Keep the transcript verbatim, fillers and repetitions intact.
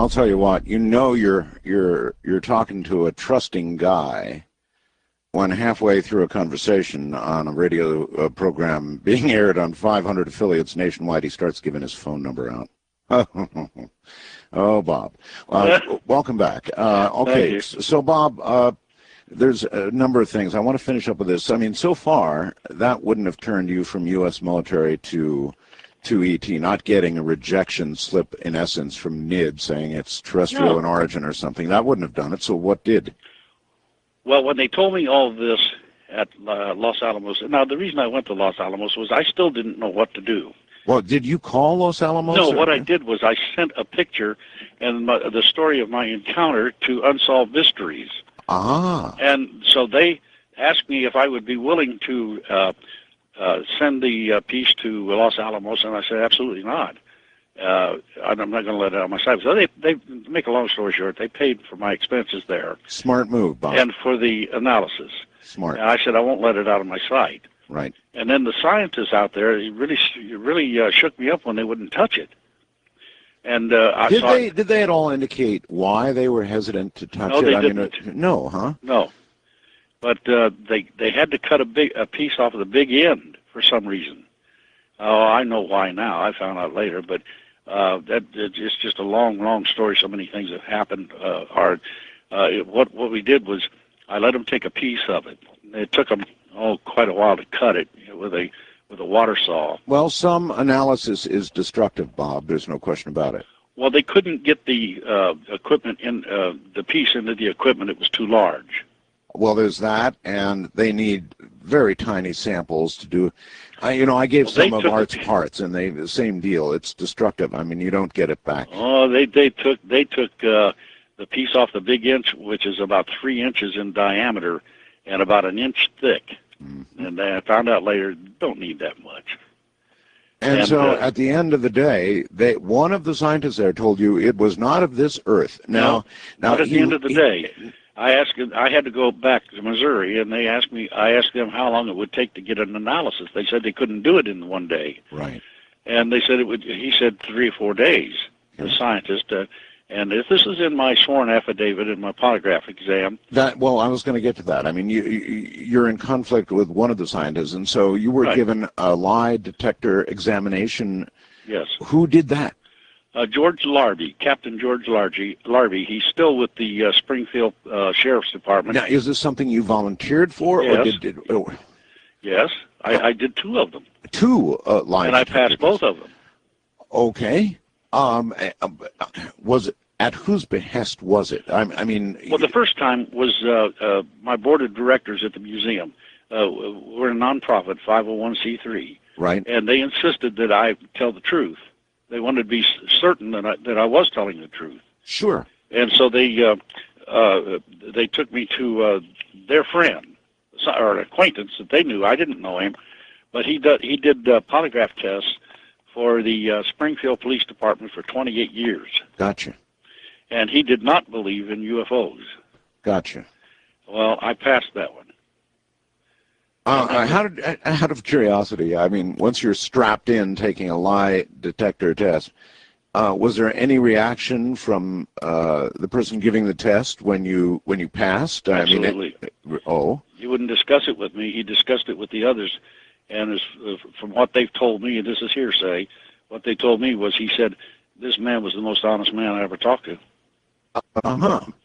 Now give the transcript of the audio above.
I'll tell you what, you know you're you're you're talking to a trusting guy when halfway through a conversation on a radio uh, program being aired on five hundred affiliates nationwide, he starts giving his phone number out. Oh, Bob. Uh, welcome back. Uh, okay, so Bob, uh, there's a number of things. I want to finish up with this. I mean, so far, that wouldn't have turned you from U S military to to E T, not getting a rejection slip, in essence, from N I D saying it's terrestrial No. in origin or something. That wouldn't have done it. So what did? Well, when they told me all of this at uh, Los Alamos, now the reason I went to Los Alamos was I still didn't know what to do. Well, did you call Los Alamos? No, or? what I did was I sent a picture and my, the story of my encounter to Unsolved Mysteries. Ah. And so they asked me if I would be willing to uh, uh, send the uh, piece to Los Alamos, and I said absolutely not. Uh, I'm not going to let it out of my sight. So they, they, to make a long story short, they paid for my expenses there. Smart move, Bob. And for the analysis. Smart. And I said I won't let it out of my sight. Right. And then the scientists out there, it really, it really uh, shook me up when they wouldn't touch it. And uh, I did saw they did they at all indicate why they were hesitant to touch no, it? They I didn't. mean, no, huh? No. But uh, they they had to cut a big a piece off of the big end for some reason. Oh, I know why now. I found out later, but uh, that it's just a long, long story. So many things have happened. Uh, are uh, it, what what we did was I let them take a piece of it. It took them oh quite a while to cut it with a with a water saw. Well, some analysis is destructive, Bob. There's no question about it. Well, they couldn't get the uh, equipment in uh, the piece into the equipment. It was too large. Well, there's that, and they need very tiny samples to do. I, you know, I gave well, some of took Art's the, parts, and they the same deal. It's destructive. I mean, you don't get it back. Oh, they they took they took uh, the piece off the big inch, which is about three inches in diameter and about an inch thick. Mm-hmm. And I found out later, don't need that much. And, and so, uh, at the end of the day, they one of the scientists there told you it was not of this earth. Now, no, now not at he, the end of the he, day. I asked. I had to go back to Missouri, and they asked me. I asked them how long it would take to get an analysis. They said they couldn't do it in one day. Right. And they said it would. He said three or four days. The yes. scientist. Uh, and if this is in my sworn affidavit in my polygraph exam. That well, I was going to get to that. I mean, you, you you're in conflict with one of the scientists, and so you were right. given a lie detector examination. Yes. Who did that? Uh, George Larby, Captain George Larby. Larby. He's still with the uh, Springfield uh, Sheriff's Department. Now, is this something you volunteered for, yes. or did? did oh. Yes, I, I did two of them. Two uh, lie and detectors. I passed both of them. Okay. Um, was it at whose behest was it? I, I mean, well, the first time was uh, uh, my board of directors at the museum. Uh, we're a nonprofit, five oh one c three, right? And they insisted that I tell the truth. They wanted to be certain that I, that I was telling the truth. Sure. And so they uh, uh, they took me to uh, their friend or an acquaintance that they knew. I didn't know him, but he did, he did uh, polygraph tests for the uh, Springfield Police Department for twenty-eight years. Gotcha. And he did not believe in U F Os. Gotcha. Well, I passed that one. Uh, how did, out of curiosity, I mean, once you're strapped in taking a lie detector test, uh, was there any reaction from uh, the person giving the test when you when you passed? Absolutely. I mean, it, oh. He wouldn't discuss it with me. He discussed it with the others. And as, uh, from what they've told me, and this is hearsay, what they told me was he said, this man was the most honest man I ever talked to. Uh-huh.